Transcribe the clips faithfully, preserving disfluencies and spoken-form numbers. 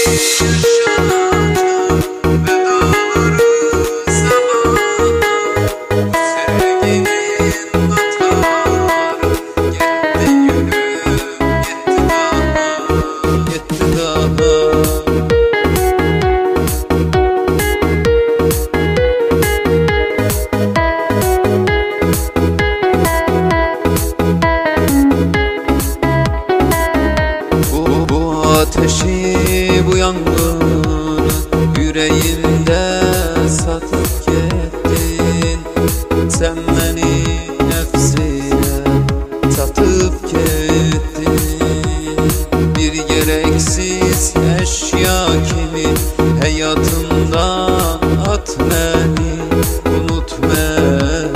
Ateşi, bu yangını yüreğimde satıp gittin. Sen beni nefsine satıp gittin. Bir gereksiz eşya kimi hayatımdan at beni, unut beni,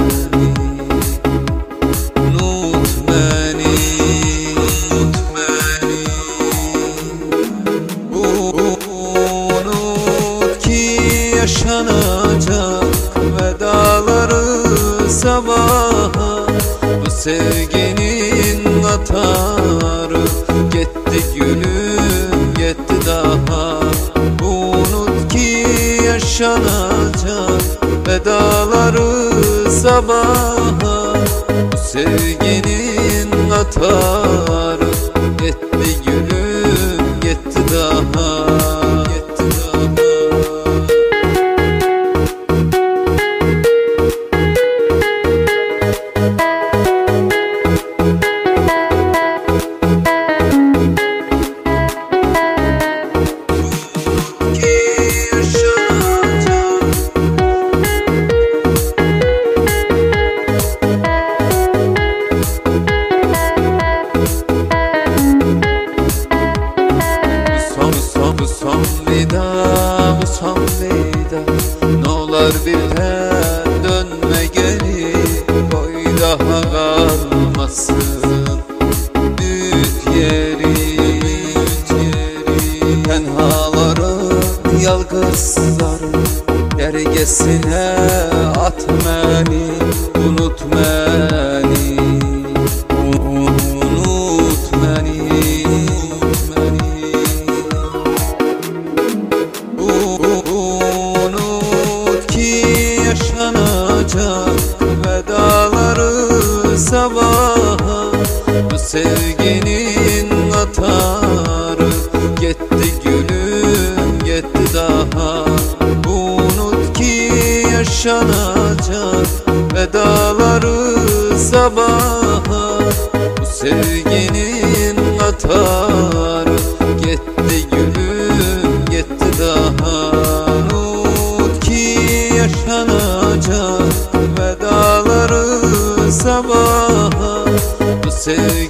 unut beni, unut beni. Unut ki yaşanacak vedaları sabaha. Bu sevginin atarı gitti gülüm, gitti daha. Unut ki yaşanacak vedaları sabaha. Bu sevginin atarı gitti gülüm, gitti daha. Bu son vida, bu son vida. N'olar birden dönme geri, koy daha kalmasın büyük yeri, büyük yeri. Tenhaları, yalgızları dergesine at beni, unut beni, unut beni. Yaşanacak vedaları sabaha. Bu sevginin atarı gitti gülüm, gitti daha. Unut ki yaşanacak vedaları sabaha. Bu sevginin atarı gitti gülüm, gitti daha. Yaşanacak vedaları sabaha. Bu sevgi